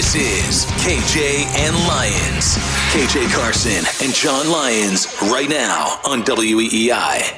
This is KJ and Lyons. KJ Carson and John Lyons right now on WEEI.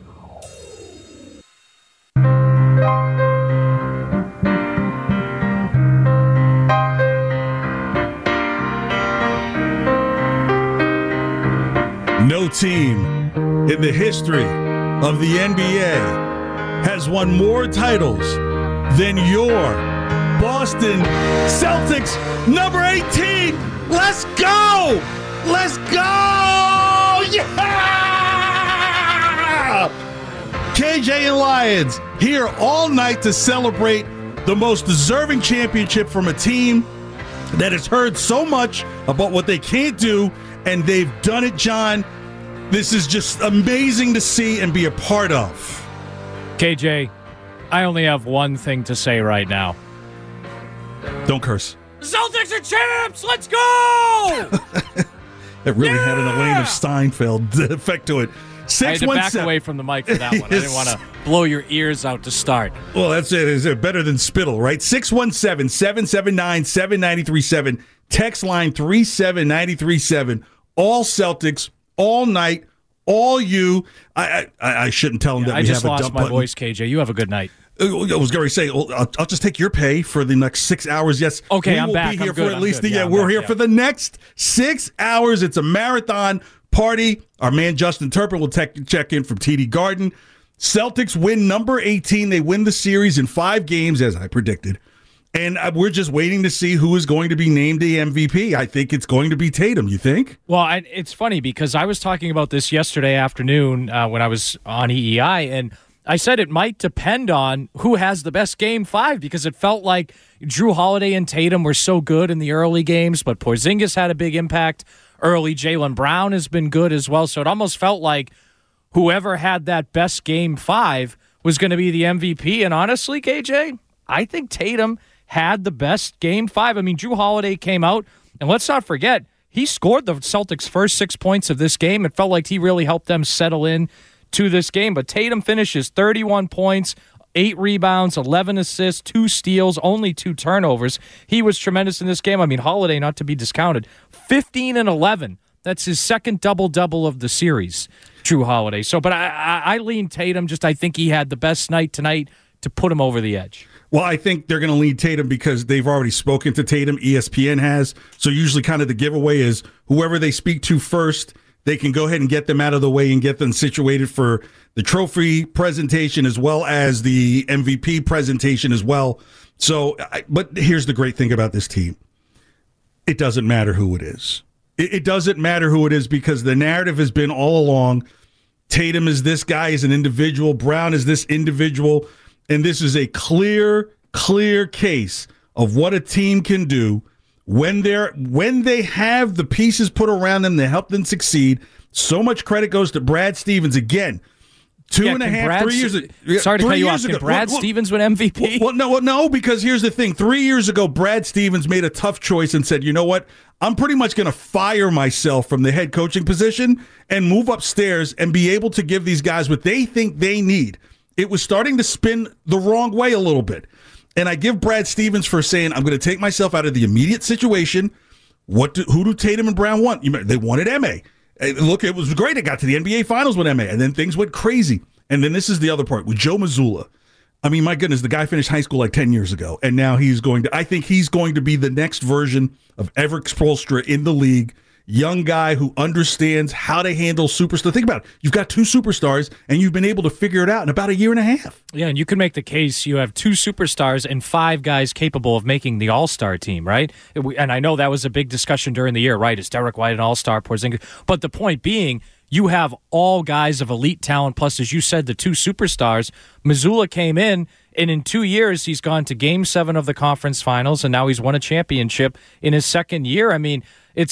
No team in the history of the NBA has won more titles than your Boston Celtics, number 18. Let's go! Let's go! Yeah! KJ and Lyons here all night to celebrate the most deserving championship from a team that has heard so much about what they can't do, and they've done it, John. This is just amazing to see and be a part of. KJ, I only have one thing to say right now. Don't curse. The Celtics are champs! Let's go! It really had an Elena Steinfeld effect to it. I had to back away from the mic for that one. I didn't want to blow your ears out to start. Well, that's it. Is it better than spittle, right? 617-779-7937. Text line 37937. All Celtics, all night, all you. I shouldn't tell them that we have a dump button. I just lost my voice, KJ. You have a good night. I was going to say, I'll just take your pay for the next 6 hours. Yes. Okay, I'm back. We'll be here I'm good. for at least we're here for the next 6 hours. It's a marathon party. Our man Justin Turpin will check in from TD Garden. Celtics win number 18. They win the series in 5 games, as I predicted. And we're just waiting to see who is going to be named the MVP. I think it's going to be Tatum, you think? Well, it's funny because I was talking about this yesterday afternoon when I was on EEI, and I said it might depend on who has the best Game 5 because it felt like Drew Holiday and Tatum were so good in the early games, but Porzingis had a big impact early. Jaylen Brown has been good as well, so it almost felt like whoever had that best Game 5 was going to be the MVP. And honestly, KJ, I think Tatum had the best Game 5. I mean, Drew Holiday came out, and let's not forget, he scored the Celtics' first 6 points of this game. It felt like he really helped them settle in to this game. But Tatum finishes 31 points, 8 rebounds, 11 assists, 2 steals, only 2 turnovers. He was tremendous in this game. I mean, Holiday, not to be discounted, 15 and 11. That's his second double-double of the series, Drew Holiday. So, but I lean Tatum. I think he had the best night tonight to put him over the edge. Well, I think they're going to lead Tatum because they've already spoken to Tatum. ESPN has. So usually kind of the giveaway is whoever they speak to first, they can go ahead and get them out of the way and get them situated for the trophy presentation as well as the MVP presentation as well. So, but here's the great thing about this team. It doesn't matter who it is. It doesn't matter who it is because the narrative has been all along, Tatum is this guy, is an individual. Brown is this individual. And this is a clear case of what a team can do when they have the pieces put around them to help them succeed. So much credit goes to Brad Stevens again. 3 years ago. Sorry to cut you off. Can Brad Stevens win MVP? Well, no, because here's the thing. 3 years ago, Brad Stevens made a tough choice and said, you know what? I'm pretty much going to fire myself from the head coaching position and move upstairs and be able to give these guys what they think they need. It was starting to spin the wrong way a little bit. And I give Brad Stevens for saying, I'm going to take myself out of the immediate situation. Who do Tatum and Brown want? They wanted M.A. Look, it was great. It got to the NBA Finals with M.A. And then things went crazy. And then this is the other part with Joe Mazzulla. I mean, my goodness, the guy finished high school like 10 years ago. And now I think he's going to be the next version of Erik Spoelstra in the league. Young guy who understands how to handle superstars. Think about it. You've got 2 superstars, and you've been able to figure it out in about a year and a half. Yeah, and you can make the case you have 2 superstars and 5 guys capable of making the All-Star team, right? And I know that was a big discussion during the year, right? Is Derek White an All-Star? Porzingis? But the point being, you have all guys of elite talent, plus, as you said, the 2 superstars. Mazzulla came in, and in 2 years, he's gone to Game 7 of the conference finals, and now he's won a championship in his second year. I mean,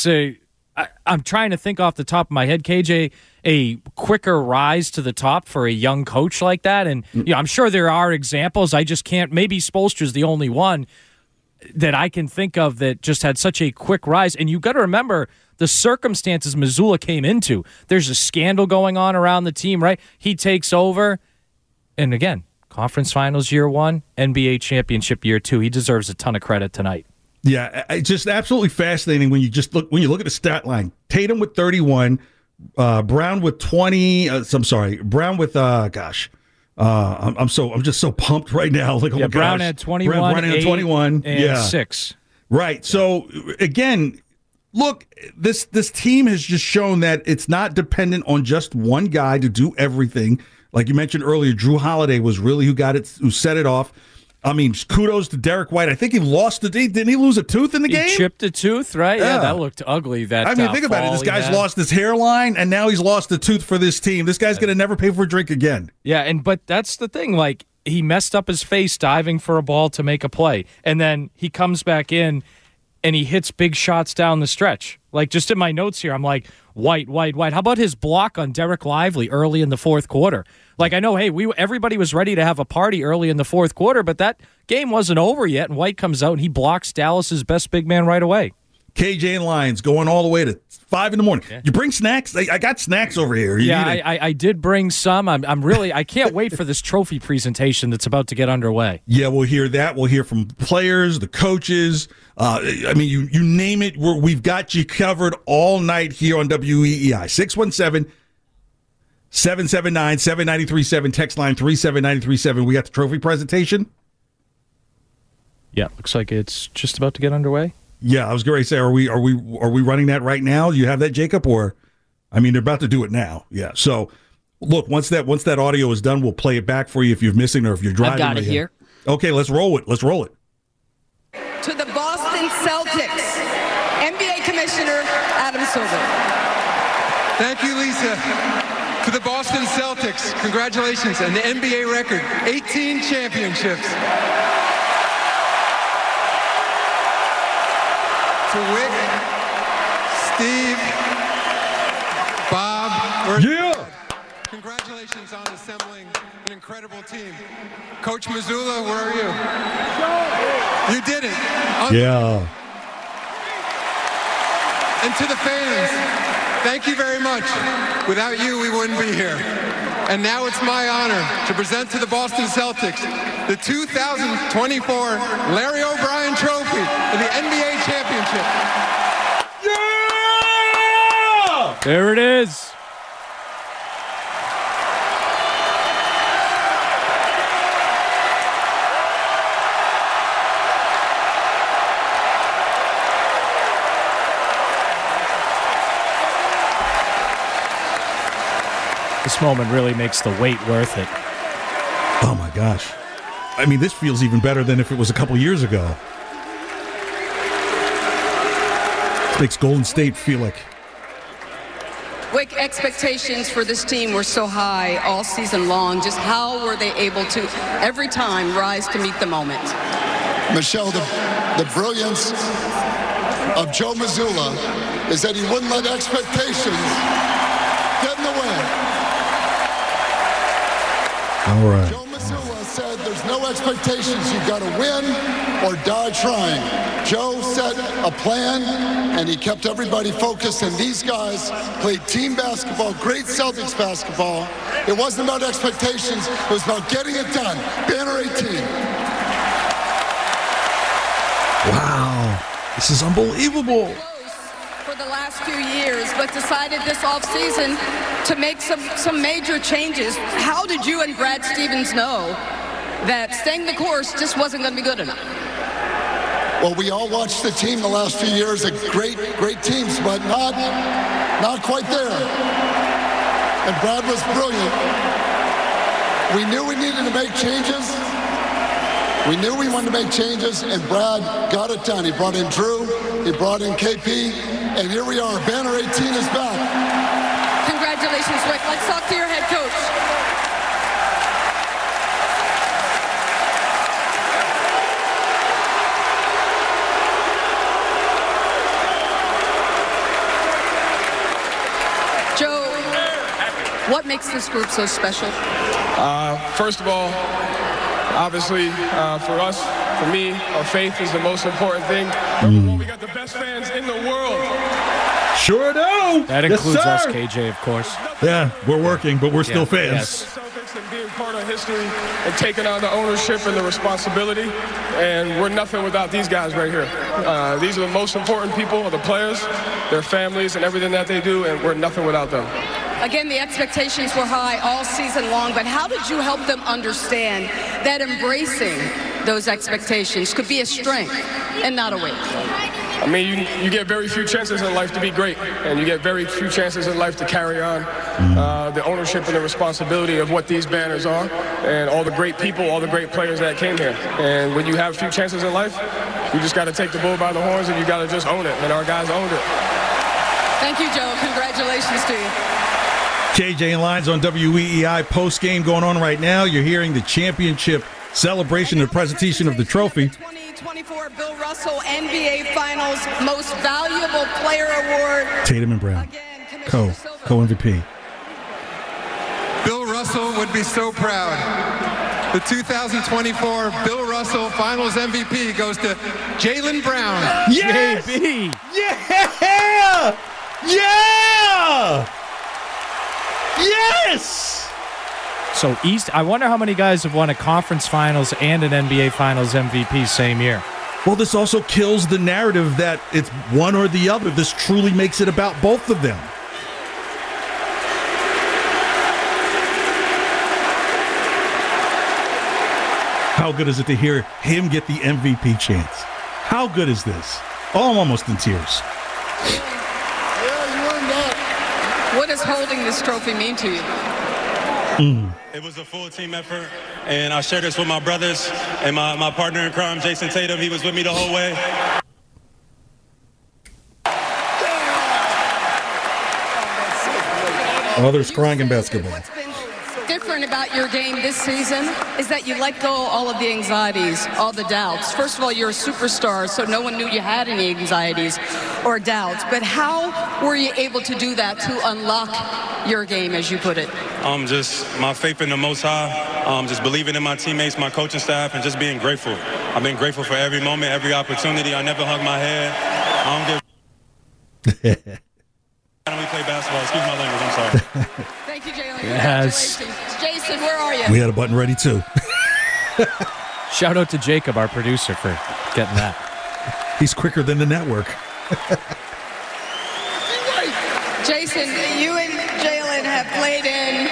I'm trying to think off the top of my head, KJ, a quicker rise to the top for a young coach like that. And I'm sure there are examples. I just can't. Maybe Spoelstra's the only one that I can think of that just had such a quick rise. And you got to remember the circumstances Mazzulla came into. There's a scandal going on around the team, right? He takes over. And again, conference finals year 1, NBA championship year 2. He deserves a ton of credit tonight. Yeah, it's just absolutely fascinating when you look at the stat line. Tatum with 31, Brown with 20. Brown with I'm just so pumped right now. Like, oh my Brown gosh. had 21, Brown had 21, and 6. Right. So again, look, this team has just shown that it's not dependent on just one guy to do everything. Like you mentioned earlier, Drew Holiday was really who set it off. I mean, kudos to Derek White. I think he lost didn't he lose a tooth in the game? He chipped a tooth, right? Yeah, that looked ugly. Think about it. This guy's lost his hairline, and now he's lost a tooth for this team. This guy's going to never pay for a drink again. Yeah, but that's the thing. Like, he messed up his face diving for a ball to make a play, and then he comes back in, and he hits big shots down the stretch. Like, just in my notes here, I'm like, White. How about his block on Derek Lively early in the fourth quarter? Like, I know, hey, everybody was ready to have a party early in the fourth quarter, but that game wasn't over yet, and White comes out and he blocks Dallas's best big man right away. KJ and Lions going all the way to 5 in the morning. Yeah. You bring snacks? I got snacks over here. I did bring some. I can't wait for this trophy presentation that's about to get underway. Yeah, we'll hear that. We'll hear from players, the coaches. You name it. We've got you covered all night here on WEEI. 617-779-7937. Text line 37937. We got the trophy presentation. Yeah, looks like it's just about to get underway. Yeah, I was going to say, are we running that right now? Do you have that, Jacob? Or, they're about to do it now. Yeah. So, look, once that audio is done, we'll play it back for you if you're missing or if you're driving. I've got it here. Okay, let's roll it. To the Boston Celtics, NBA Commissioner Adam Silver. Thank you, Lisa. To the Boston Celtics, congratulations on the NBA record, 18 championships. To Wick, Steve, Bob, congratulations on assembling an incredible team. Coach Mazzulla, where are you? You did it. Yeah. And to the fans, thank you very much. Without you, we wouldn't be here. And now it's my honor to present to the Boston Celtics the 2024 Larry O'Brien Trophy for the NBA Championship. Yeah! There it is. This moment really makes the wait worth it. Oh, my gosh. This feels even better than if it was a couple years ago. This makes Golden State feel like... Wick, expectations for this team were so high all season long. Just how were they able to, every time, rise to meet the moment? Michelle, the brilliance of Joe Mazzulla is that he wouldn't let expectations get in the way. All right. Joe Mazzulla said there's no expectations. You've got to win or die trying. Joe set a plan, and he kept everybody focused, and these guys played team basketball, great Celtics basketball. It wasn't about expectations. It was about getting it done. Banner 18. Wow. This is unbelievable. For the last few years, but decided this offseason to make some major changes. How did you and Brad Stevens know that staying the course just wasn't going to be good enough? Well, we all watched the team the last few years, great teams, but not quite there. And Brad was brilliant. We knew we needed to make changes. We knew we wanted to make changes, and Brad got it done. He brought in Drew, he brought in KP, and here we are. Banner 18 is back. Congratulations, Rick. Let's talk to your head coach. Joe, what makes this group so special? First of all, obviously, for us, for me, our faith is the most important thing. Number one, we got the best fans in the world. Sure do. That includes us, KJ, of course. Yeah, we're working, but we're still fans. Yes. Celtics and being part part of history and taking on the ownership and the responsibility. And we're nothing without these guys right here. These are the most important people, the players, their families, and everything that they do, and we're nothing without them. Again, the expectations were high all season long, but how did you help them understand that embracing those expectations could be a strength and not a weight? I mean, you get very few chances in life to be great, and you get very few chances in life to carry on the ownership and the responsibility of what these banners are, and all the great people, all the great players that came here. And when you have few chances in life, you just got to take the bull by the horns, and you got to just own it, and our guys owned it. Thank you, Joe. Congratulations to you. KJ and Lyons on WEEI post-game going on right now. You're hearing the championship celebration and presentation of the trophy. 2024 Bill Russell NBA Finals Most Valuable Player Award. Tatum and Brown, co-MVP. Bill Russell would be so proud. The 2024 Bill Russell Finals MVP goes to Jaylen Brown. Yes! JB. Yeah! Yeah! Yes! So East, I wonder how many guys have won a conference finals and an NBA Finals MVP same year. Well, this also kills the narrative that it's one or the other. This truly makes it about both of them. How good is it to hear him get the MVP chance? How good is this? Oh, I'm almost in tears. What does holding this trophy mean to you? It was a full team effort, and I shared this with my brothers and my partner in crime, Jason Tatum. He was with me the whole way. Others crying in basketball. What's been different about your game this season is that you let go all of the anxieties, all the doubts. First of all, you're a superstar, so no one knew you had any anxieties or doubts. But how were you able to do that to unlock your game, as you put it? Just my faith in the Most High, just believing in my teammates, my coaching staff, and just being grateful. I've been grateful for every moment, every opportunity. I never hung my head. I don't give. When we play basketball, excuse my language, I'm sorry. Thank you, Jaylen. Yes. Congratulations. Jason, where are you? We had a button ready, too. Shout out to Jacob, our producer, for getting that. He's quicker than the network. Jason, you and Jaylen have played in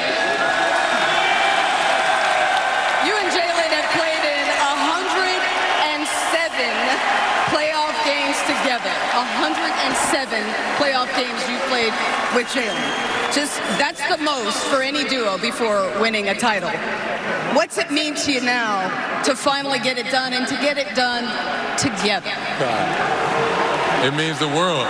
107 playoff games together. 107 playoff games you played with Jaylen. That's the most for any duo before winning a title. What's it mean to you now to finally get it done and to get it done together? It means the world.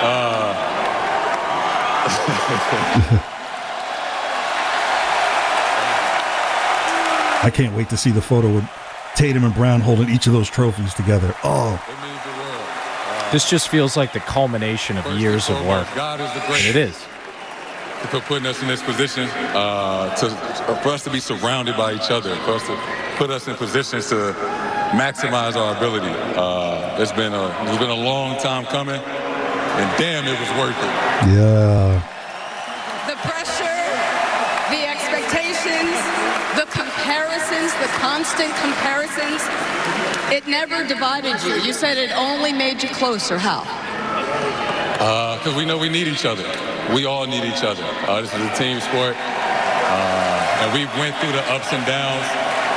I can't wait to see the photo with Tatum and Brown holding each of those trophies together. Oh. It means the world. This just feels like the culmination of years of work. God is the greatest. And it is. For putting us in this position, for us to be surrounded by each other, for us to put us in positions to maximize our ability. It's been a long time coming, and damn, it was worth it. Yeah. The pressure, the expectations, the comparisons, the constant comparisons, it never divided you. You said it only made you closer. How? Because we know we need each other. We all need each other. This is a team sport, and we went through the ups and downs.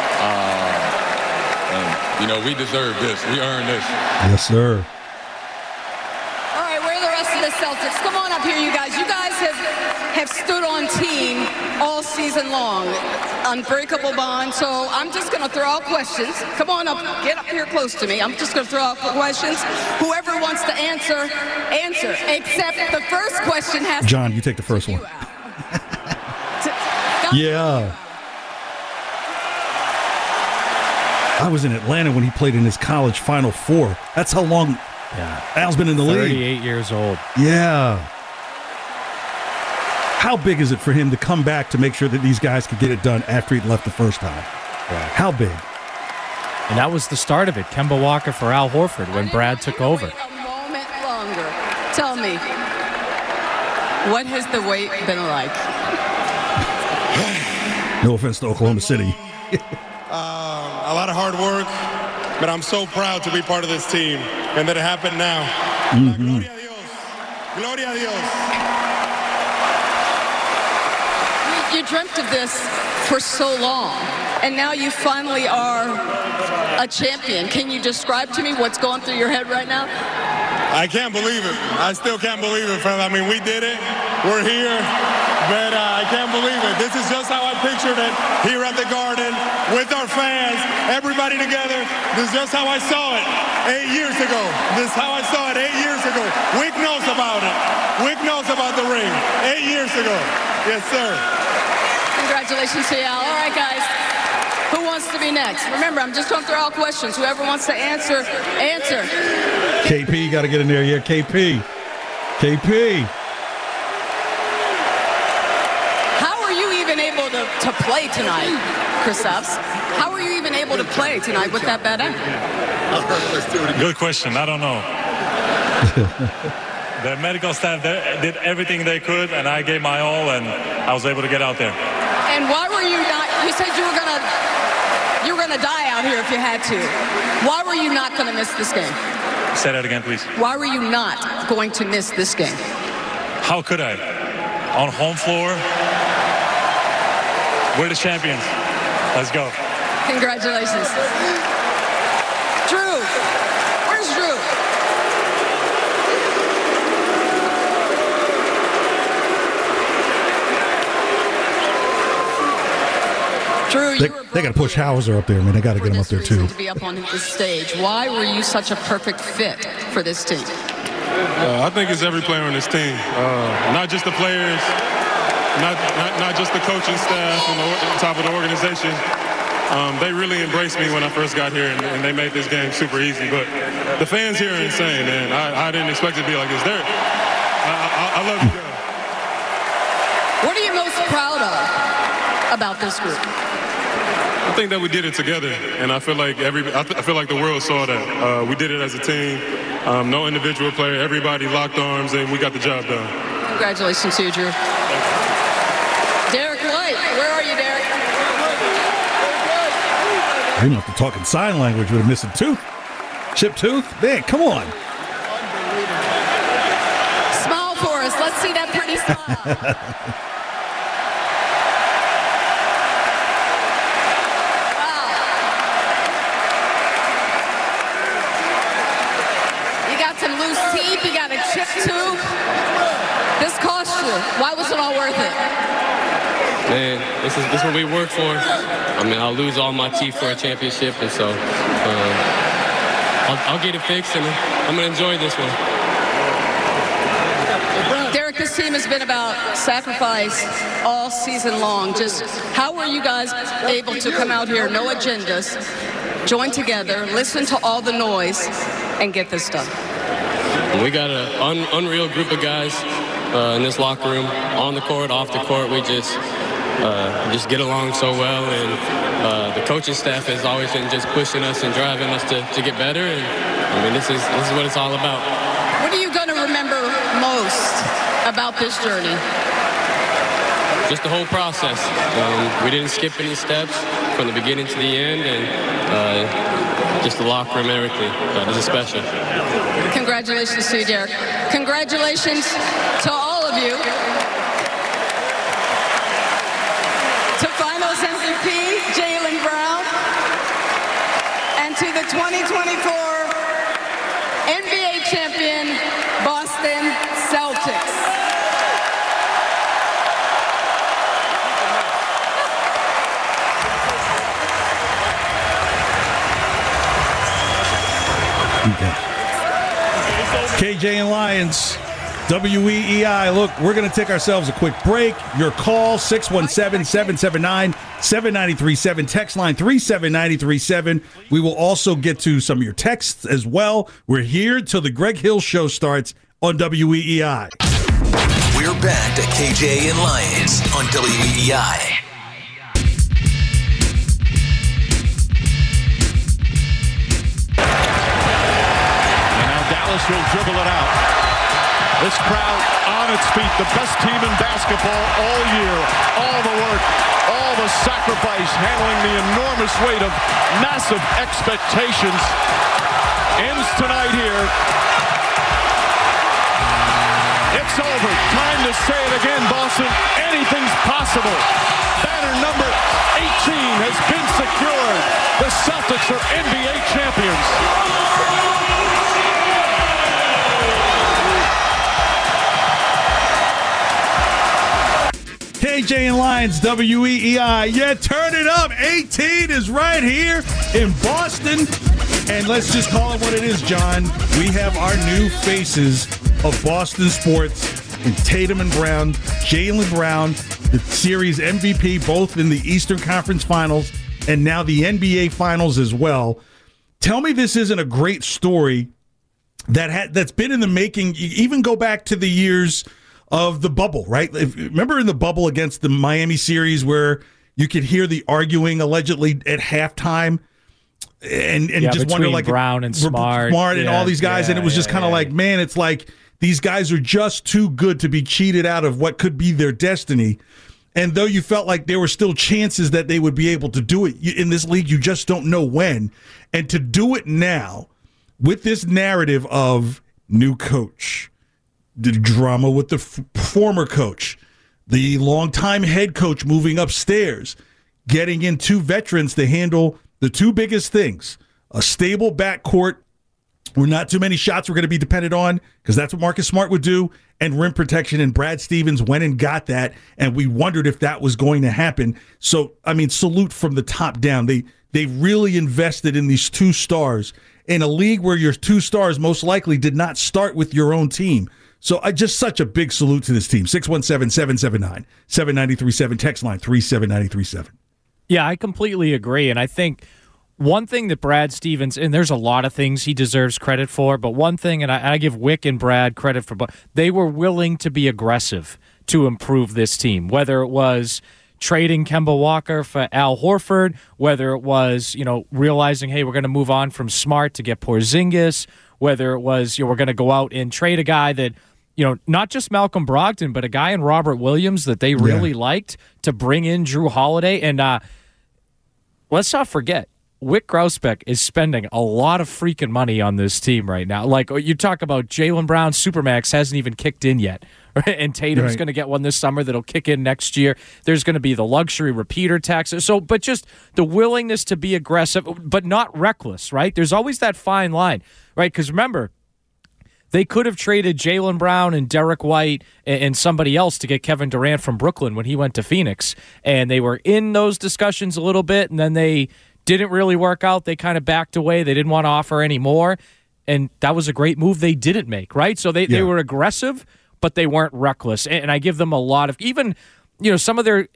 And we deserve this. We earned this. Yes, sir. All right, where are the rest of the Celtics? Come on up here, you guys. You guys have stood on team all season long. Unbreakable bond. So I'm just going to throw out questions. Come on up. Get up here close to me. I'm just going to throw out questions. Whoever wants to answer. Except the first question has John, you take the first one. Yeah. I was in Atlanta when he played in his college Final Four. That's how long Al's been in the league. 38 years old. Yeah. How big is it for him to come back to make sure that these guys could get it done after he'd left the first time? Right. How big? And that was the start of it. Kemba Walker for Al Horford when Brad took over. Wait a moment longer. Tell me, what has the wait been like? No offense to Oklahoma City. A lot of hard work, but I'm so proud to be part of this team and that it happened now. Mm-hmm. Gloria a Dios. Gloria a Dios. You dreamt of this for so long, and now you finally are a champion. Can you describe to me what's going through your head right now? I can't believe it. I still can't believe it, fella. I mean, we did it. We're here. But I can't believe it. This is just how I pictured it here at the Garden with our fans, everybody together. This is just how I saw it 8 years ago. This is how I saw it 8 years ago. Wick knows about it. Wick knows about the ring 8 years ago. Yes, sir. Congratulations to y'all. All right, guys. Who wants to be next? Remember, I'm just going to throw out questions. Whoever wants to answer, answer. KP, got to get in there. Yeah, KP. KP. Able to play tonight, Kristaps? How were you even able to play tonight with that bad ankle? Good question. I don't know. The medical staff did everything they could, and I gave my all, and I was able to get out there. And why were you not? You said you were gonna die out here if you had to. Why were you not going to miss this game? Say that again, please. Why were you not going to miss this game? How could I? On home floor. We're the champions. Let's go. Congratulations. Drew. Where's Drew? Drew, they got to push Hauser up there, man. They got to get him up there, too. To be up on this stage. Why were you such a perfect fit for this team? I think it's every player on this team. Not just the players. Not just the coaching staff and the top of the organization. They really embraced me when I first got here, and they made this game super easy. But the fans here are insane, man. I didn't expect it to be like this. I love you guys. What are you most proud of about this group? I think that we did it together, and I feel like I feel like the world saw that. We did it as a team. No individual player. Everybody locked arms, and we got the job done. Congratulations to you, Drew. Derek White, where are you, Derek? I didn't have to talk in sign language with a missing tooth. Chipped tooth? Man, come on. Smile for us. Let's see that pretty smile. Wow. You got some loose teeth. You got a chipped tooth. This cost you. Why was it all worth it? Man, this is what we work for. I mean, I'll lose all my teeth for a championship, and so I'll get it fixed, and I'm going to enjoy this one. Derek, this team has been about sacrifice all season long. Just how were you guys able to come out here, no agendas, join together, listen to all the noise, and get this done? We got an unreal group of guys in this locker room, on the court, off the court. We just get along so well, and the coaching staff has always been just pushing us and driving us to get better. And I mean, this is what it's all about. What are you going to remember most about this journey? Just the whole process. We didn't skip any steps from the beginning to the end, and just the locker room, everything. This is special. Congratulations to you, Derek. Congratulations to all of you. To Finals MVP, Jaylen Brown. And to the 2024 NBA champion, Boston Celtics. KJ and Lyons, WEEI. Look, we're going to take ourselves a quick break. Your call, 617-779-7937. Text line 37937. We will also get to some of your texts as well. We're here till the Greg Hill Show starts on WEEI. We're back to KJ and Lyons on WEEI. Will dribble it out. This crowd on its feet, the best team in basketball all year. All the work, all the sacrifice, handling the enormous weight of massive expectations. Ends tonight here. It's over. Time to say it again, Boston. Anything's possible. Banner number 18 has been secured. The Celtics are NBA champions. KJ and Lyons, WEEI. Yeah, turn it up. 18 is right here in Boston. And let's just call it what it is, John. We have our new faces of Boston sports in Tatum and Brown, Jaylen Brown, the series MVP, both in the Eastern Conference Finals and now the NBA Finals as well. Tell me this isn't a great story that's been in the making. You even go back to the years of the bubble, right? Remember in the bubble against the Miami series where you could hear the arguing allegedly at halftime and just wonder, like, Brown and Smart and all these guys, and it was just kind of like, man, it's like these guys are just too good to be cheated out of what could be their destiny. And though you felt like there were still chances that they would be able to do it in this league, you just don't know when. And to do it now with this narrative of new coach, the drama with the former coach, the longtime head coach moving upstairs, getting in two veterans to handle the two biggest things, a stable backcourt where not too many shots were going to be dependent on, because that's what Marcus Smart would do, and rim protection, and Brad Stevens went and got that, and we wondered if that was going to happen. So, I mean, salute from the top down. They really invested in these two stars in a league where your two stars most likely did not start with your own team. So just such a big salute to this team. 617-779-7937, text line 37937. Yeah, I completely agree. And I think one thing that Brad Stevens, and there's a lot of things he deserves credit for, but one thing, and I give Wick and Brad credit for, but they were willing to be aggressive to improve this team, whether it was trading Kemba Walker for Al Horford, whether it was, realizing, hey, we're going to move on from Smart to get Porzingis, whether it was, we're going to go out and trade a guy that, not just Malcolm Brogdon, but a guy in Robert Williams that they really liked to bring in Drew Holiday. And let's not forget, Wick Grousbeck is spending a lot of freaking money on this team right now. Like, you talk about Jaylen Brown, Supermax hasn't even kicked in yet. Right? And Tatum's going to get one this summer that'll kick in next year. There's going to be the luxury repeater tax. So, but just the willingness to be aggressive, but not reckless, right? There's always that fine line, right? Because remember, they could have traded Jaylen Brown and Derek White and somebody else to get Kevin Durant from Brooklyn when he went to Phoenix. And they were in those discussions a little bit, and then they didn't really work out. They kind of backed away. They didn't want to offer any more. And that was a great move they didn't make, right? So they were aggressive, but they weren't reckless. And I give them a lot of, even, some of their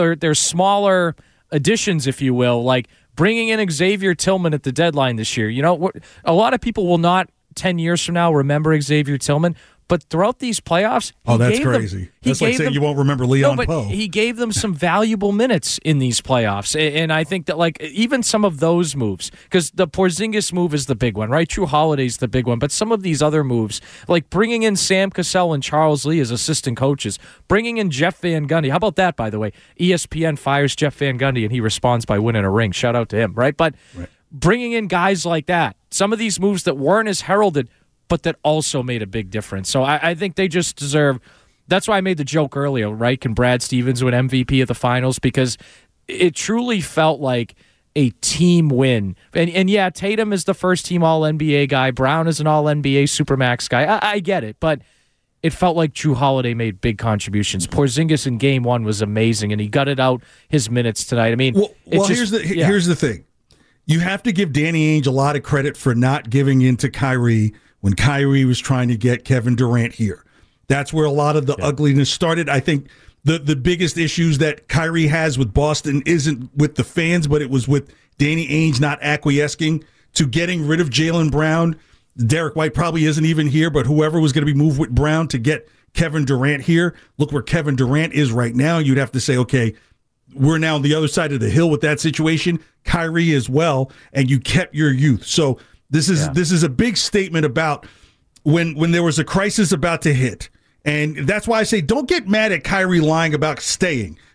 smaller additions, if you will, like bringing in Xavier Tillman at the deadline this year. A lot of people will not 10 years from now remember Xavier Tillman, but throughout these playoffs, that's crazy. That's like saying you won't remember Leon Powe. He gave them some valuable minutes in these playoffs, and I think that, like, even some of those moves, because the Porzingis move is the big one, right? Drew Holiday's the big one, but some of these other moves, like bringing in Sam Cassell and Charles Lee as assistant coaches, bringing in Jeff Van Gundy. How about that, by the way? ESPN fires Jeff Van Gundy, and he responds by winning a ring. Shout out to him, right? But bringing in guys like that, some of these moves that weren't as heralded, but that also made a big difference. So I think they just deserve. That's why I made the joke earlier, right? Can Brad Stevens win MVP of the finals? Because it truly felt like a team win. And yeah, Tatum is the first team All-NBA guy. Brown is an All-NBA Supermax guy. I get it, but it felt like Drew Holiday made big contributions. Porzingis in Game 1 was amazing, and he gutted out his minutes tonight. I mean, here's the thing. You have to give Danny Ainge a lot of credit for not giving in to Kyrie when Kyrie was trying to get Kevin Durant here. That's where a lot of the ugliness started. I think the biggest issues that Kyrie has with Boston isn't with the fans, but it was with Danny Ainge not acquiescing to getting rid of Jaylen Brown. Derek White probably isn't even here, but whoever was going to be moved with Brown to get Kevin Durant here, look where Kevin Durant is right now. You'd have to say, okay, we're now on the other side of the hill with that situation. Kyrie as well, and you kept your youth. So this is a big statement about when there was a crisis about to hit. And that's why I say don't get mad at Kyrie lying about staying,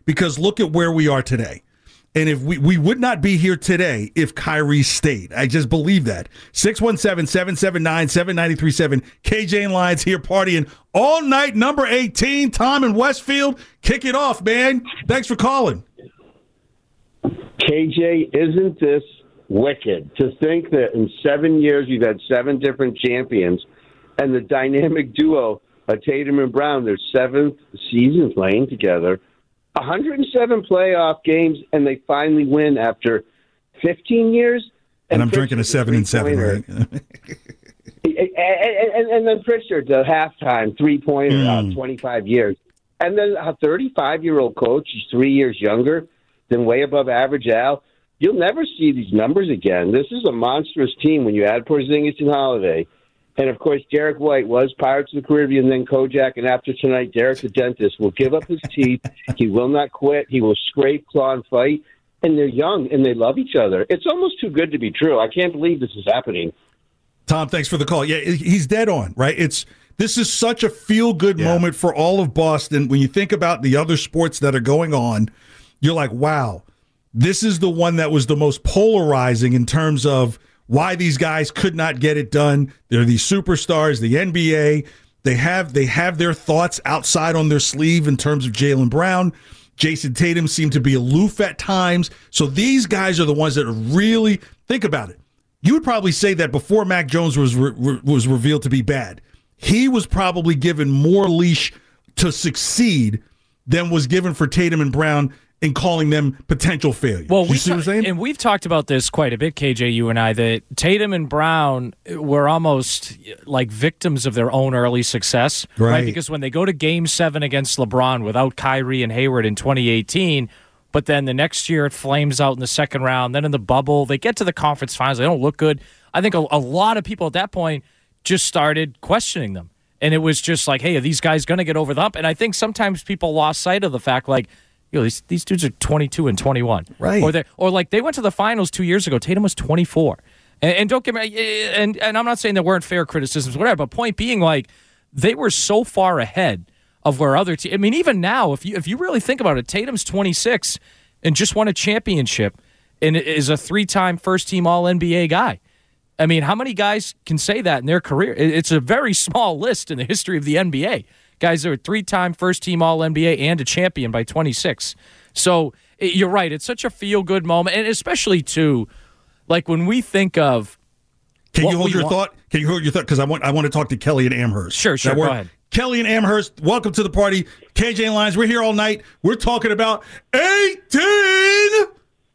because look at where we are today. And if we would not be here today if Kyrie stayed. I just believe that. 617-779-7937. KJ and Lions here partying all night. Number 18, Tom in Westfield. Kick it off, man. Thanks for calling. KJ, isn't this wicked to think that in 7 years you've had 7 different champions, and the dynamic duo of Tatum and Brown, their 7th season playing together, 107 playoff games, and they finally win after 15 years. And I'm drinking a 7-7, right? and then Pritchard, the halftime three-pointer, 25 years. And then a 35-year-old coach is 3 years younger than way above average Al. You'll never see these numbers again. This is a monstrous team when you add Porzingis and Holiday. And, of course, Derek White was Pirates of the Caribbean, then Kojak, and after tonight, Derek the dentist will give up his teeth. He will not quit. He will scrape, claw, and fight. And they're young, and they love each other. It's almost too good to be true. I can't believe this is happening. Tom, thanks for the call. Yeah, he's dead on, right? This is such a feel-good moment for all of Boston. When you think about the other sports that are going on, you're like, wow, this is the one that was the most polarizing in terms of why these guys could not get it done. They're these superstars, the NBA. They have their thoughts outside on their sleeve in terms of Jaylen Brown. Jason Tatum seemed to be aloof at times. So these guys are the ones that are really, think about it. You would probably say that before Mac Jones was revealed to be bad, he was probably given more leash to succeed than was given for Tatum and Brown in calling them potential failures. Well, you see what I'm saying? And we've talked about this quite a bit, KJ, you and I, that Tatum and Brown were almost like victims of their own early success, right? Because when they go to Game 7 against LeBron without Kyrie and Hayward in 2018, but then the next year it flames out in the second round, then in the bubble, they get to the conference finals, they don't look good. I think a lot of people at that point just started questioning them. And it was just like, hey, are these guys going to get over the hump? And I think sometimes people lost sight of the fact, like, these dudes are 22 and 21. Right. Or like they went to the finals 2 years ago. Tatum was 24. And don't get me, and I'm not saying there weren't fair criticisms, whatever, but point being, like, they were so far ahead of where other teams. I mean, even now, if you really think about it, Tatum's 26 and just won a championship and is a 3-time first-team All-NBA guy. I mean, how many guys can say that in their career? It's a very small list in the history of the NBA. Guys that are 3-time first-team All-NBA and a champion by 26. So you're right. It's such a feel-good moment, and especially, too, like when we think of Can you hold your thought? Can you hold your thought? Because I want to talk to Kelly and Amherst. Sure, go ahead. Kelly and Amherst, welcome to the party. KJ and Lions, we're here all night. We're talking about 18.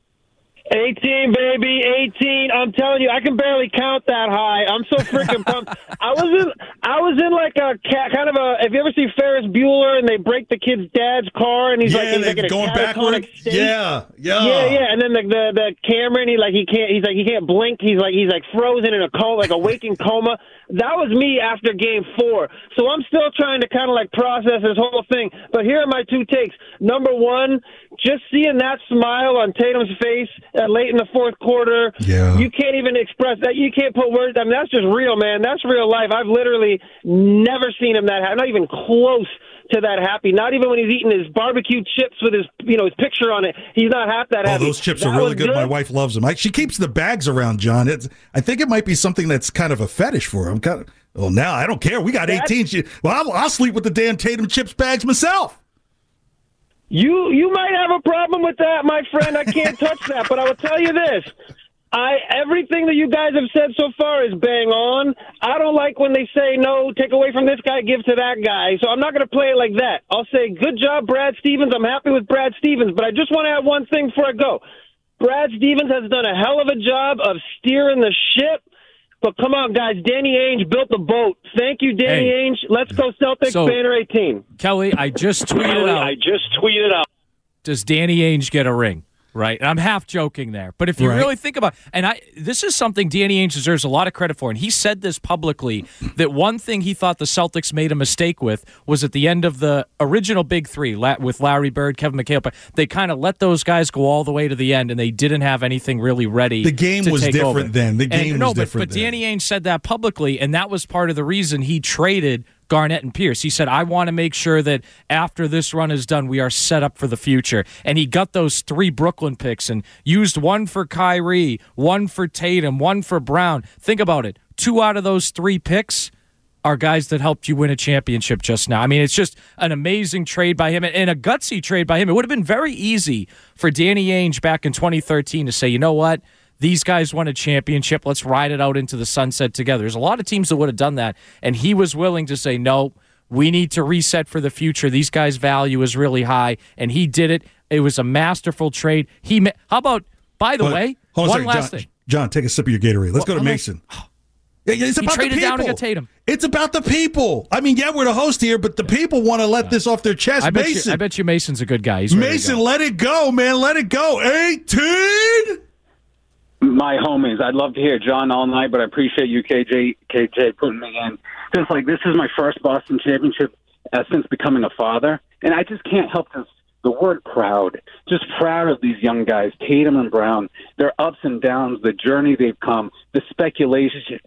18, baby, 18. I'm telling you, I can barely count that high. I'm so freaking pumped. I was in like a kind of a. Have you ever seen Ferris Bueller and they break the kid's dad's car and he's like in a going backward. State? Yeah. And then the Cameron, he can't blink. He's like frozen in a coma, like a waking coma. That was me after Game 4. So I'm still trying to kind of like process this whole thing. But here are my 2 takes. Number 1, just seeing that smile on Tatum's face late in the fourth quarter. Yeah. You can't even express that. You can't put words. I mean, that's just real, man. That's real life. I've literally never seen him that happy. Not even close to that happy. Not even when he's eating his barbecue chips with his picture on it. He's not half that happy. Oh, those chips are really good. My wife loves them. She keeps the bags around, John. I think it might be something that's kind of a fetish for him. Well, now I don't care. We got 18. Well, I'll sleep with the damn Tatum chips bags myself. You might have a problem with that, my friend. I can't touch that, but I will tell you this. Everything that you guys have said so far is bang on. I don't like when they say, no, take away from this guy, give to that guy. So I'm not going to play it like that. I'll say, good job, Brad Stevens. I'm happy with Brad Stevens, but I just want to add one thing before I go. Brad Stevens has done a hell of a job of steering the ship. But come on, guys, Danny Ainge built the boat. Thank you, Danny Ainge. Let's go Celtics, banner 18. Kelly, I just tweeted out. Does Danny Ainge get a ring? Right, and I'm half joking there, but if you really think about it, and this is something Danny Ainge deserves a lot of credit for, and he said this publicly, that one thing he thought the Celtics made a mistake with was at the end of the original Big Three with Larry Bird, Kevin McHale, they kind of let those guys go all the way to the end, and they didn't have anything really ready. The game was different then. The game was different. But Danny Ainge said that publicly, and that was part of the reason he traded Garnett and Pierce. He said, I want to make sure that after this run is done, we are set up for the future. And he got those 3 Brooklyn picks and used one for Kyrie, one for Tatum, one for Brown. Think about it. 2 out of those 3 picks are guys that helped you win a championship just now. I mean, it's just an amazing trade by him and a gutsy trade by him. It would have been very easy for Danny Ainge back in 2013 to say, you know what? These guys won a championship. Let's ride it out into the sunset together. There's a lot of teams that would have done that, and he was willing to say, no, we need to reset for the future. These guys' value is really high, and he did it. It was a masterful trade. How about, by the way, one last thing. John, take a sip of your Gatorade. Let's go to Mason. It's about the people. Down to get Tatum. It's about the people. I mean, yeah, we're the host here, but the people want to let this off their chest. I bet you Mason's a good guy. He's Mason, let it go, man. Let it go. 18. My homies, I'd love to hear John all night, but I appreciate you, KJ, putting me in. Just like this is my first Boston championship since becoming a father, and I just can't help the word proud. Just proud of these young guys, Tatum and Brown, their ups and downs, the journey they've come, the speculation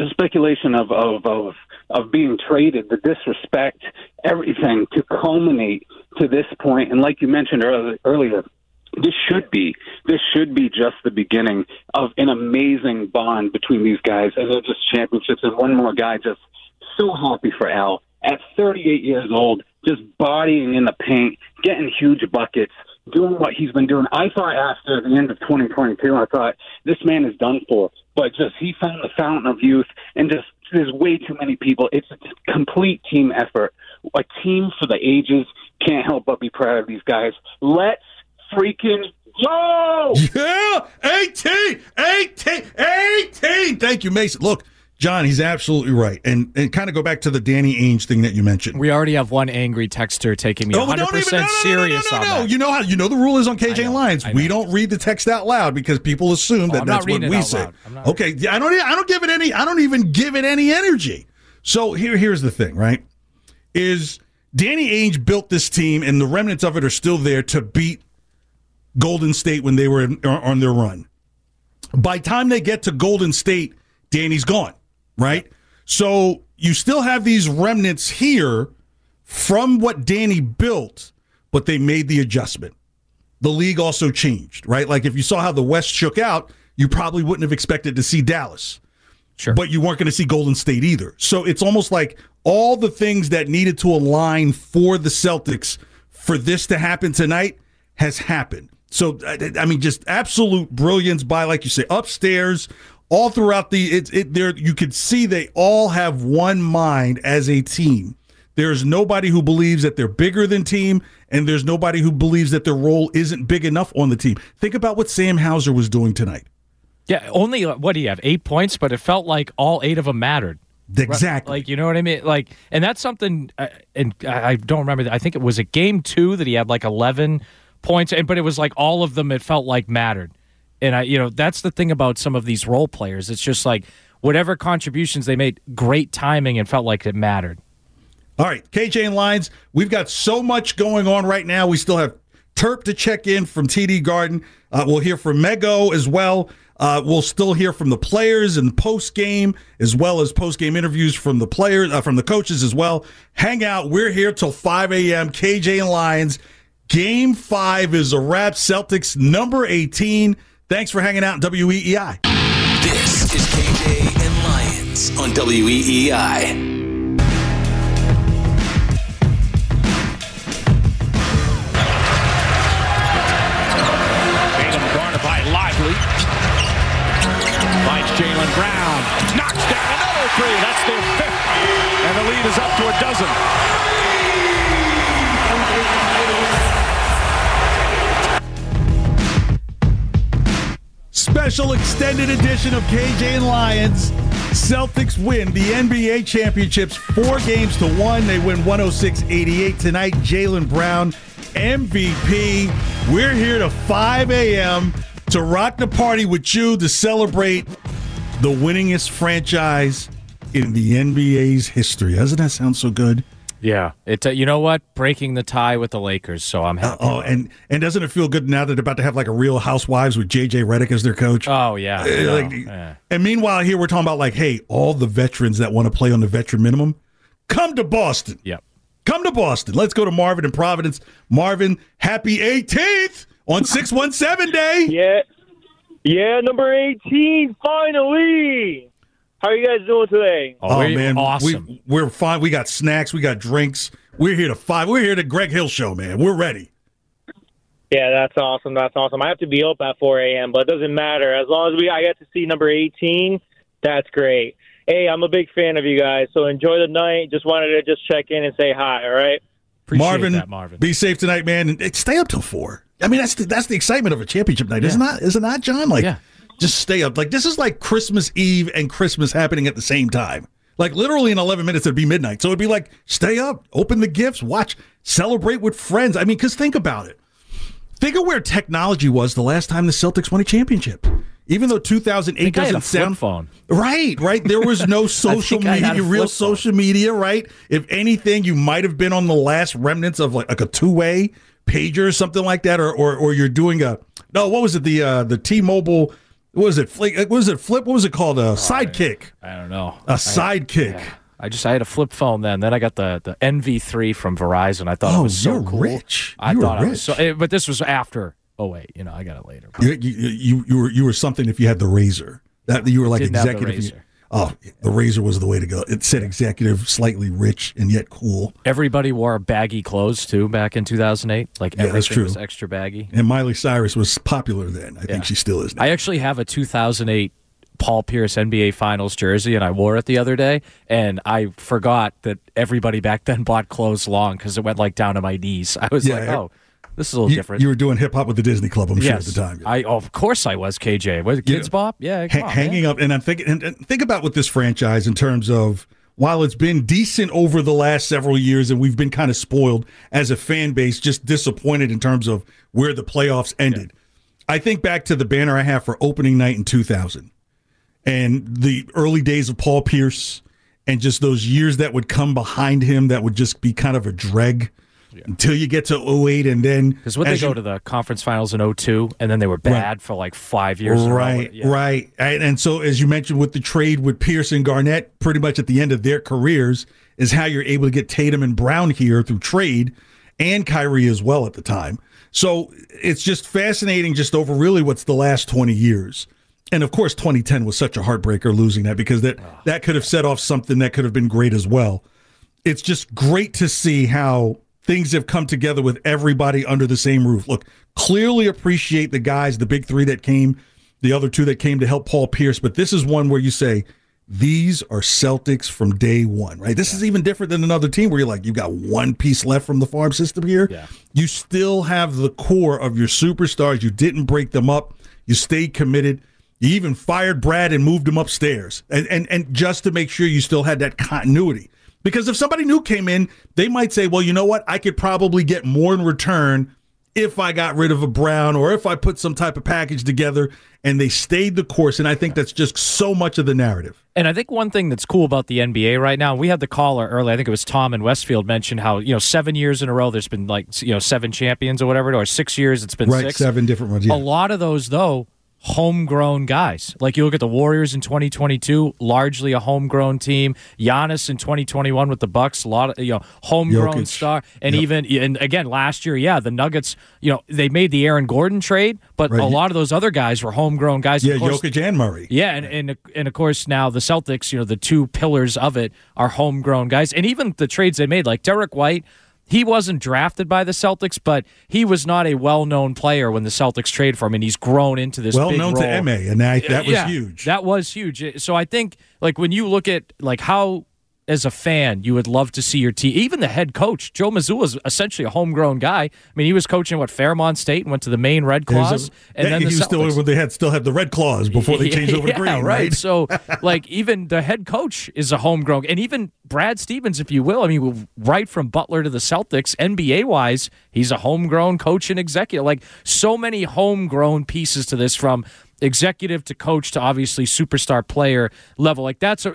of being traded, the disrespect, everything to culminate to this point. And like you mentioned earlier, this should be just the beginning of an amazing bond between these guys, and they're just championships. And one more guy, just so happy for Al at 38 years old, just bodying in the paint, getting huge buckets, doing what he's been doing. I thought after the end of 2022, I thought this man is done for, but just he found the fountain of youth, and just there's way too many people. It's a complete team effort, a team for the ages. Can't help but be proud of these guys. Let's freaking go! Yeah! 18! Thank you, Mason. Look, John, he's absolutely right. And kind of go back to the Danny Ainge thing that you mentioned. We already have one angry texter taking me 100% serious on that. You know the rule is on KJ Lyons. We don't read the text out loud because people assume that that's what we say. Okay, I don't give it any. I don't even give it any energy. So here's the thing, right? Is Danny Ainge built this team, and the remnants of it are still there to beat Golden State when they were on their run. By the time they get to Golden State, Danny's gone, right? So you still have these remnants here from what Danny built, but they made the adjustment. The league also changed, right? Like if you saw how the West shook out, you probably wouldn't have expected to see Dallas. Sure. But you weren't going to see Golden State either. So it's almost like all the things that needed to align for the Celtics for this to happen tonight has happened. So, I mean, just absolute brilliance by, like you say, upstairs, all throughout there. You could see they all have one mind as a team. There's nobody who believes that they're bigger than team, and there's nobody who believes that their role isn't big enough on the team. Think about what Sam Hauser was doing tonight. Yeah, only, what do you have, 8 points? But it felt like all 8 of them mattered. Exactly. Like, you know what I mean? Like, and that's something, and I don't remember, I think it was a game 2 that he had like 11 points, but it was like all of them, it felt like mattered. And that's the thing about some of these role players. It's just like whatever contributions they made, great timing, and felt like it mattered. All right, KJ and Lyons, we've got so much going on right now. We still have Terp to check in from TD Garden. We'll hear from Mego as well. We'll still hear from the players in post-game, as well as post-game interviews from the players, from the coaches as well. Hang out. We're here till 5 a.m. KJ and Lyons. Game 5 is a wrap. Celtics number 18. Thanks for hanging out in WEEI. This is KJ and Lyons on WEEI. Tatum guarded by Lively. Finds Jaylen Brown. Knocks down another 3. That's their 5th. And the lead is up to a dozen. Special extended edition of KJ and Lyons. Celtics win the NBA championships 4-1. They win 106-88 tonight. Jaylen Brown, MVP. We're here to 5 a.m. to rock the party with you to celebrate the winningest franchise in the NBA's history. Doesn't that sound so good? Yeah. You know what? Breaking the tie with the Lakers, so I'm happy. And doesn't it feel good now that they're about to have like a Real Housewives with J.J. Redick as their coach? Oh, yeah. And meanwhile, here we're talking about like, hey, all the veterans that want to play on the veteran minimum, come to Boston. Yep. Come to Boston. Let's go to Marvin in Providence. Marvin, happy 18th on 617 Day. Yeah, number 18, finally. How are you guys doing today? Oh man, awesome. We're fine. We got snacks. We got drinks. We're here to five. We're here to Greg Hill Show, man. We're ready. Yeah, that's awesome. That's awesome. I have to be up at 4 a.m., but it doesn't matter. As long as I get to see number 18, that's great. Hey, I'm a big fan of you guys, so enjoy the night. Just wanted to check in and say hi, all right? Appreciate that, Marvin. Be safe tonight, man. And stay up till 4. I mean, that's the excitement of a championship night, isn't it not, John? Just stay up. Like, this is like Christmas Eve and Christmas happening at the same time. Like, literally in 11 minutes, it'd be midnight. So it'd be like, stay up, open the gifts, watch, celebrate with friends. I mean, because think about it. Think of where technology was the last time the Celtics won a championship. Even though 2008 doesn't sound phone. Right. There was no social media, social media, right? If anything, you might have been on the last remnants of like a two-way pager or something like that, or you're doing what was it? The T-Mobile, what was it? Flip? What was it called? A Sidekick. I don't know. A Sidekick. I had a flip phone then. Then I got the NV3 from Verizon. I thought it was so cool. Rich. I was so, but this was after 08. I got it later. You were something if you had the Razor. That you were like Didn't executive. have the Razor. The Razor was the way to go. It said executive, slightly rich and yet cool. Everybody wore baggy clothes too back in 2008. Like everything was extra baggy. And Miley Cyrus was popular then. I think she still is now. I actually have a 2008 Paul Pierce NBA Finals jersey, and I wore it the other day, and I forgot that everybody back then bought clothes long because it went like down to my knees. I was this is a little different. You were doing hip hop with the Disney Club, I'm sure, at the time. Of course I was, KJ. Was it Kids Bop? Yeah, hanging up. And I'm thinking, and think about with this franchise in terms of, while it's been decent over the last several years, and we've been kind of spoiled as a fan base, just disappointed in terms of where the playoffs ended. Yeah. I think back to the banner I have for opening night in 2000. And the early days of Paul Pierce and just those years that would come behind him that would just be kind of a dreg until you get to 08. And then because they go to the conference finals in 02, and then they were bad for like 5 years. Right. And so, as you mentioned, with the trade with Pierce and Garnett, pretty much at the end of their careers, is how you're able to get Tatum and Brown here through trade, and Kyrie as well at the time. So it's just fascinating just over really what's the last 20 years. And, of course, 2010 was such a heartbreaker losing that, because that could have set off something that could have been great as well. It's just great to see how things have come together with everybody under the same roof. Look, clearly appreciate the guys, the big three that came, the other two that came to help Paul Pierce. But this is one where you say, these are Celtics from day one, right? This is even different than another team where you're like, you've got one piece left from the farm system here. Yeah. You still have the core of your superstars. You didn't break them up. You stayed committed. You even fired Brad and moved him upstairs, and just to make sure you still had that continuity. Because if somebody new came in, they might say, well, you know what? I could probably get more in return if I got rid of a Brown or if I put some type of package together, and they stayed the course. And I think that's just so much of the narrative. And I think one thing that's cool about the NBA right now, we had the caller earlier, I think it was Tom in Westfield, mentioned how, 7 years in a row there's been 7 champions or whatever, or 6 years it's been 6. 7 different ones, yeah. A lot of those, though, homegrown guys. Like you look at the Warriors in 2022, largely a homegrown team. Giannis in 2021 with the Bucks, a lot of homegrown Jokic. star. And and again last year, the Nuggets, they made the Aaron Gordon trade, but a lot of those other guys were homegrown guys. Yeah, of course, Jokic and Murray. Yeah, and of course now the Celtics, the two pillars of it are homegrown guys. And even the trades they made, like Derek White, he wasn't drafted by the Celtics, but he was not a well-known player when the Celtics traded for him, and he's grown into this big role. Well-known to MA, and that was huge. That was huge. So I think, when you look at, how, as a fan, you would love to see your team, even the head coach, Joe Mazzulla is essentially a homegrown guy. I mean, he was coaching, Fairmont State, and went to the Maine Red Claws. And then he was still had the Red Claws before they changed over to green, right? So, even the head coach is a homegrown, and even Brad Stevens, if you will, I mean, right from Butler to the Celtics, NBA-wise, he's a homegrown coach and executive. So many homegrown pieces to this, from executive to coach to obviously superstar player level.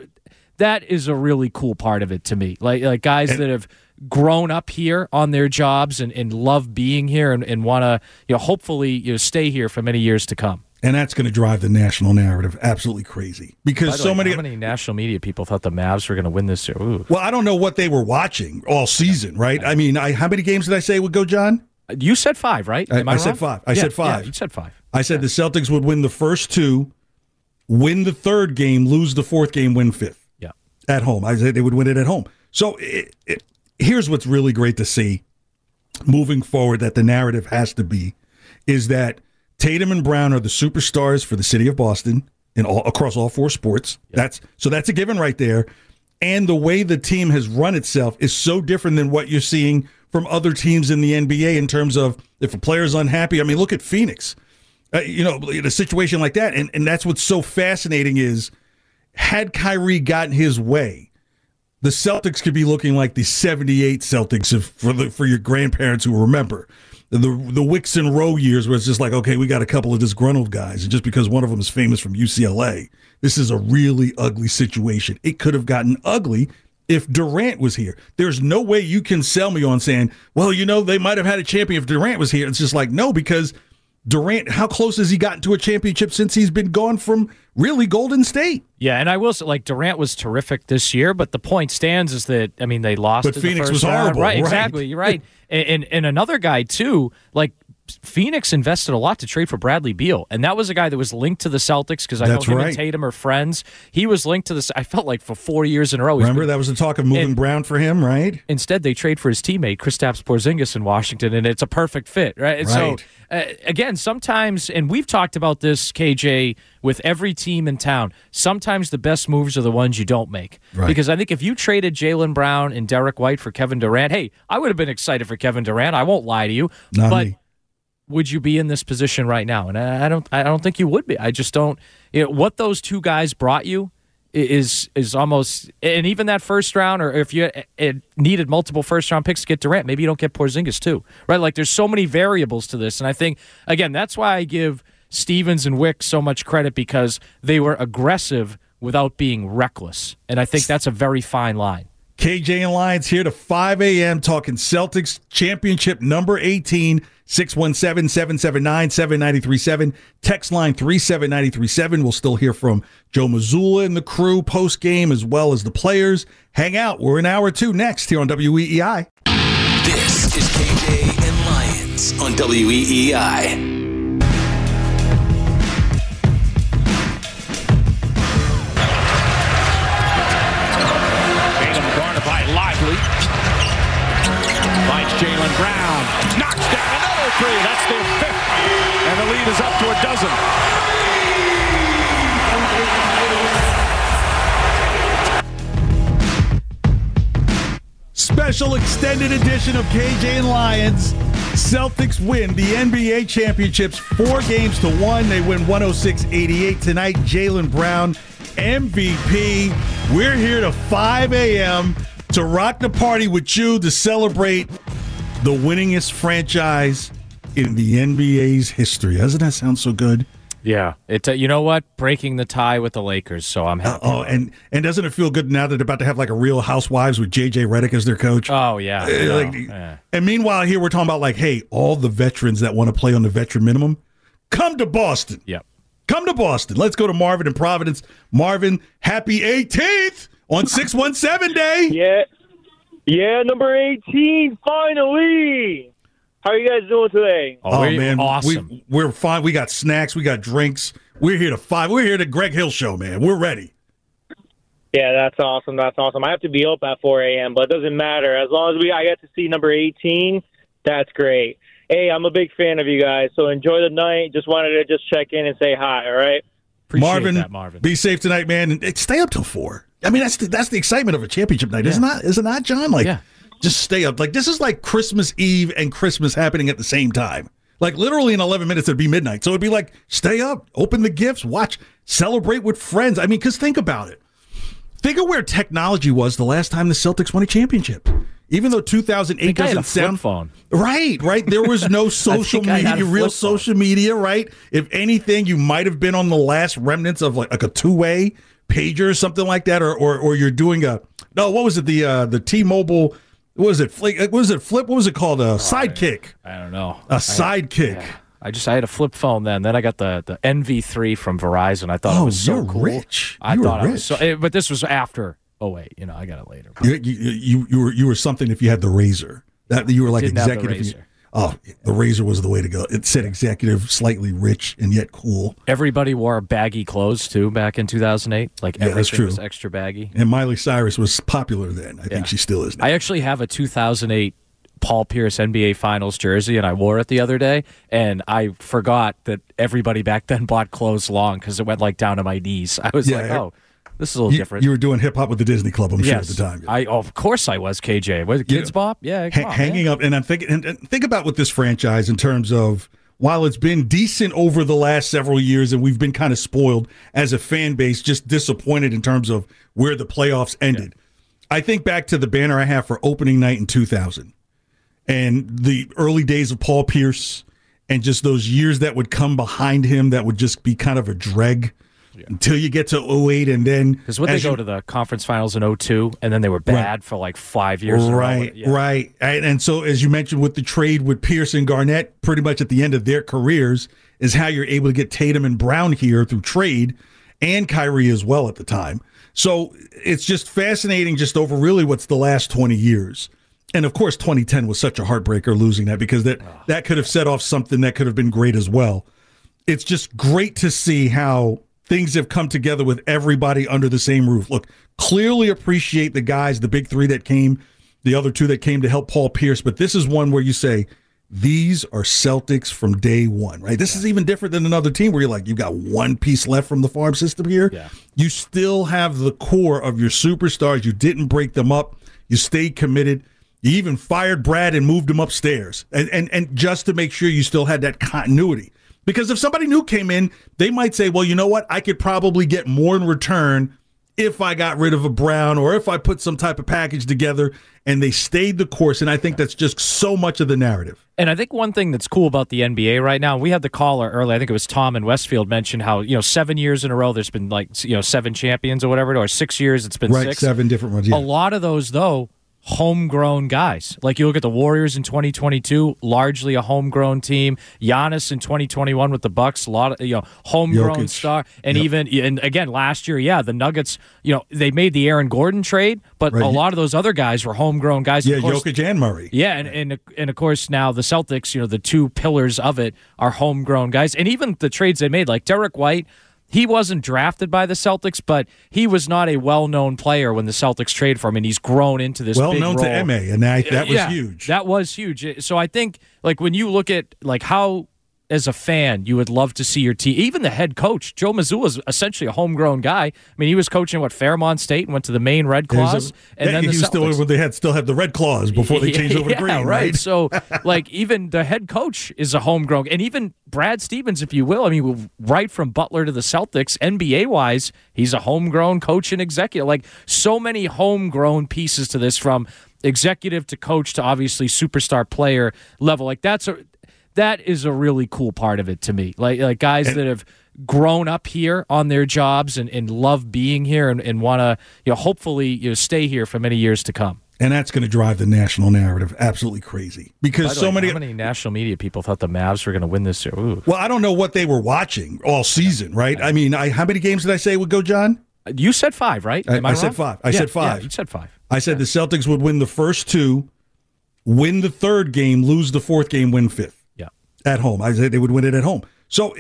That is a really cool part of it to me. Like guys that have grown up here on their jobs and love being here and want to, hopefully, stay here for many years to come. And that's going to drive the national narrative absolutely crazy because How many national media people thought the Mavs were going to win this year? Ooh. Well, I don't know what they were watching all season, right? I mean, how many games did I say would go, John? You said 5, right? I said 5. I said 5. Yeah, you said 5. I said the Celtics would win the first 2, win the third game, lose the fourth game, win fifth. Yeah. At home. I said they would win it at home. So here's what's really great to see moving forward that the narrative has to be is that Tatum and Brown are the superstars for the city of Boston across all 4 sports. Yep. That's a given right there. And the way the team has run itself is so different than what you're seeing from other teams in the NBA in terms of if a player's unhappy. I mean, look at Phoenix. In a situation like that. And that's what's so fascinating is had Kyrie gotten his way, the Celtics could be looking like the 78 Celtics for your grandparents who remember. The Wicks and Rowe years where it's just like, okay, we got a couple of disgruntled guys. And just because one of them is famous from UCLA, this is a really ugly situation. It could have gotten ugly if Durant was here. There's no way you can sell me on saying, well, they might have had a champion if Durant was here. It's just like, no, because Durant, how close has he gotten to a championship since he's been gone from really Golden State? Yeah, and I will say, Durant was terrific this year, but the point stands is that, they lost but in Phoenix the first was round. horrible. Right, exactly. You're right. And another guy, too, Phoenix invested a lot to trade for Bradley Beal, and that was a guy that was linked to the Celtics because I know him and Tatum are friends. He was linked to this, I felt like, for 4 years in a row. Remember, that was the talk of moving Brown for him, right? Instead, they trade for his teammate, Kristaps Porzingis in Washington, and it's a perfect fit, right? And so, again, sometimes, and we've talked about this, KJ, with every team in town, sometimes the best moves are the ones you don't make. Right. Because I think if you traded Jaylen Brown and Derek White for Kevin Durant, hey, I would have been excited for Kevin Durant. I won't lie to you. Not but me. Would you be in this position right now? And I don't think you would be. I just don't. What those two guys brought you is almost, and even that first round, or if you needed multiple first round picks to get Durant, maybe you don't get Porzingis too, right? There's so many variables to this, and I think again that's why I give Stevens and Wick so much credit because they were aggressive without being reckless, and I think that's a very fine line. KJ and Lyons here to 5 a.m. talking Celtics championship number 18, 617-779-7937. Text line 37937. We'll still hear from Joe Mazzulla and the crew post-game as well as the players. Hang out. We're in hour 2 next here on WEEI. This is KJ and Lyons on WEEI. Finds Jaylen Brown. Knocks down another 3. That's their 5th. And the lead is up to a dozen. Special extended edition of KJ and Lyons. Celtics win the NBA championships 4-1. They win 106-88 tonight. Jaylen Brown, MVP. We're here to 5 a.m. to rock the party with you to celebrate the winningest franchise in the NBA's history. Doesn't that sound so good? Yeah. You know what? Breaking the tie with the Lakers, so I'm happy. And doesn't it feel good now that they're about to have like a Real Housewives with J.J. Redick as their coach? Oh, yeah. And meanwhile, here we're talking about hey, all the veterans that want to play on the veteran minimum, come to Boston. Yep. Come to Boston. Let's go to Marvin in Providence. Marvin, happy 18th on 617 Day. Yeah, number 18, finally. How are you guys doing today? Oh man, awesome. We're fine. We got snacks. We got drinks. We're here to 5. We're here to Greg Hill Show, man. We're ready. Yeah, that's awesome. That's awesome. I have to be up at 4 a.m., but it doesn't matter. As long as I get to see number 18, that's great. Hey, I'm a big fan of you guys, so enjoy the night. Just wanted to check in and say hi, all right? Appreciate that, Marvin. Be safe tonight, man. And stay up till 4. I mean, that's the excitement of a championship night, isn't it not, John? Just stay up. This is like Christmas Eve and Christmas happening at the same time. Literally in 11 minutes, it'd be midnight. So it'd be stay up, open the gifts, watch, celebrate with friends. I mean, because think about it. Think of where technology was the last time the Celtics won a championship. Even though 2008 doesn't sound phone. Right. There was no social media, real social media, right? If anything, you might have been on the last remnants of like a two-way pager or something like that, or you're doing what was it? The T-Mobile. What was it? Flip? What was it called? A sidekick. I don't know. A sidekick. I had a flip phone then. Then I got the NV3 from Verizon. I thought it was so cool. Rich. I you thought were I was rich. but this was after. Oh wait, I got it later. You were something if you had the Razor. That you were like Didn't have the executive. Razor. The Razor was the way to go. It said executive, slightly rich and yet cool. Everybody wore baggy clothes too back in 2008. Like Yeah, that's everything true. was extra baggy. And Miley Cyrus was popular then. I think she still is now. I actually have a 2008 Paul Pierce NBA Finals jersey, and I wore it the other day, and I forgot that everybody back then bought clothes long because it went like down to my knees. I was like, oh, this is a little different. You were doing hip hop with the Disney Club, I'm sure, at the time. Of course I was, KJ. Was it Kids Bop? Yeah, come on, hanging man. up. And I'm thinking, and think about with this franchise in terms of, while it's been decent over the last several years, and we've been kind of spoiled as a fan base, just disappointed in terms of where the playoffs ended. Yeah. I think back to the banner I have for opening night in 2000. And the early days of Paul Pierce and just those years that would come behind him that would just be kind of a dreg until you get to 08. And then because they go to the conference finals in 02, and then they were bad for like 5 years. Right. And so, as you mentioned, with the trade with Pierce and Garnett, pretty much at the end of their careers, is how you're able to get Tatum and Brown here through trade, and Kyrie as well at the time. So it's just fascinating just over really what's the last 20 years. And, of course, 2010 was such a heartbreaker losing that, because that could have set off something that could have been great as well. It's just great to see how things have come together with everybody under the same roof. Look, clearly appreciate the guys, the big three that came, the other two that came to help Paul Pierce. But this is one where you say, these are Celtics from day one, right? This is even different than another team where you're like, you've got one piece left from the farm system here. Yeah. You still have the core of your superstars. You didn't break them up. You stayed committed. You even fired Brad and moved him upstairs, and just to make sure you still had that continuity. Because if somebody new came in, they might say, well, you know what? I could probably get more in return if I got rid of a Brown or if I put some type of package together, and they stayed the course. And I think that's just so much of the narrative. And I think one thing that's cool about the NBA right now, we had the caller earlier, I think it was Tom in Westfield, mentioned how, 7 years in a row there's been 7 champions or whatever, or 6 years it's been 6. 7 different ones, yeah. A lot of those, though, homegrown guys. Like you look at the Warriors in 2022, largely a homegrown team. Giannis in 2021 with the Bucks, a lot of homegrown Jokic. star. And and again last year, the Nuggets, they made the Aaron Gordon trade, but a lot of those other guys were homegrown guys. Yeah, of course, Jokic and Murray. Yeah, and of course now the Celtics, the two pillars of it are homegrown guys. And even the trades they made, like Derek White, he wasn't drafted by the Celtics, but he was not a well-known player when the Celtics traded for him, and he's grown into this well-known big role. to MA, and that was huge. That was huge. So I think, when you look at how, as a fan, you would love to see your team, even the head coach, Joe Mazzulla is essentially a homegrown guy. I mean, he was coaching Fairmont State and went to the Maine Red Claws, and then he was still had the Red Claws before they changed over to green, right? So even the head coach is a homegrown, and even Brad Stevens, if you will. I mean, right from Butler to the Celtics, NBA wise, he's a homegrown coach and executive. So many homegrown pieces to this, from executive to coach to obviously superstar player level. That is a really cool part of it to me. Like guys that have grown up here on their jobs and love being here and want to hopefully stay here for many years to come. And that's going to drive the national narrative absolutely crazy, because how many national media people thought the Mavs were going to win this year? Ooh. Well, I don't know what they were watching all season, right? I mean, how many games did I say would go, John? You said 5, right? I said 5. I said 5. Yeah, you said 5. I said the Celtics would win the first 2, win the third game, lose the fourth game, win 5th. Yeah. At home. I said they would win it at home. So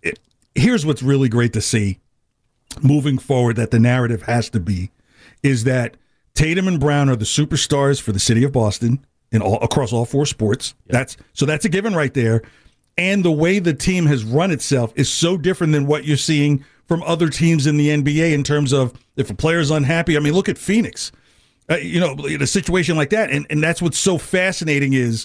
here's what's really great to see moving forward, that the narrative has to be, is that Tatum and Brown are the superstars for the city of Boston across all 4 sports. Yep. That's a given right there. And the way the team has run itself is so different than what you're seeing from other teams in the NBA in terms of, if a player's unhappy. I mean, look at Phoenix. In a situation like that. And that's what's so fascinating is,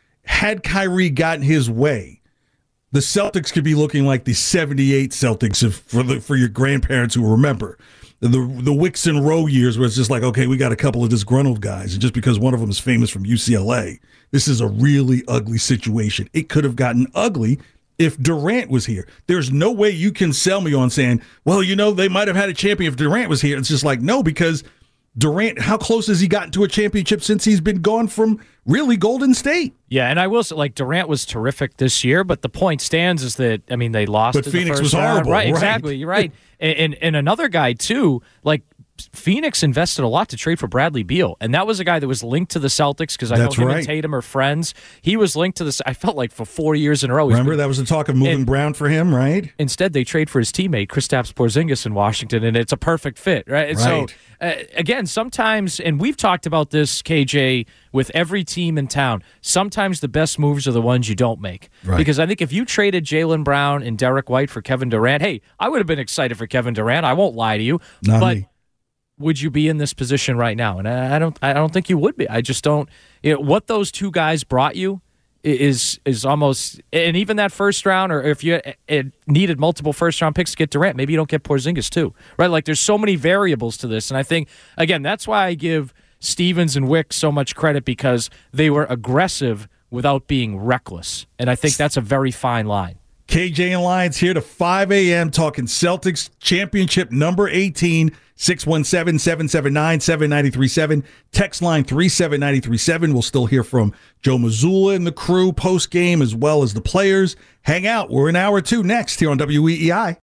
had Kyrie gotten his way, the Celtics could be looking like the 78 Celtics for your grandparents who remember. The Wicks and Rowe years, where it's just like, okay, we got a couple of disgruntled guys, and just because one of them is famous from UCLA, this is a really ugly situation. It could have gotten ugly if Durant was here. There's no way you can sell me on saying, well, they might have had a champion if Durant was here. It's just like, no, because Durant, how close has he gotten to a championship since he's been gone from really Golden State? Yeah, and I will say, like, Durant was terrific this year, but the point stands is that, I mean, they lost But in Phoenix the first was round. horrible. Right, exactly. You're right. And another guy, too, like, Phoenix invested a lot to trade for Bradley Beal, and that was a guy that was linked to the Celtics because I know him and Tatum are friends. He was linked to I felt like for 4 years in a row. Remember, that was the talk of moving Brown for him, right? Instead, they trade for his teammate, Kristaps Porzingis in Washington, and it's a perfect fit, right? And so, again, sometimes, and we've talked about this, KJ, with every team in town, sometimes the best moves are the ones you don't make. Right. Because I think if you traded Jaylen Brown and Derek White for Kevin Durant, hey, I would have been excited for Kevin Durant. I won't lie to you. Not me. Would you be in this position right now? And I don't think you would be. I just don't. What those two guys brought you is almost, and even that first round, or if you needed multiple first round picks to get Durant, maybe you don't get Porzingis too, right? Like there's so many variables to this, and I think again that's why I give Stevens and Wick so much credit because they were aggressive without being reckless, and I think that's a very fine line. KJ and Lyons here to 5 a.m. talking Celtics championship number 18, 617-779-7937. Text line 37937. We'll still hear from Joe Mazzulla and the crew post-game as well as the players. Hang out. We're in hour 2 next here on WEEI.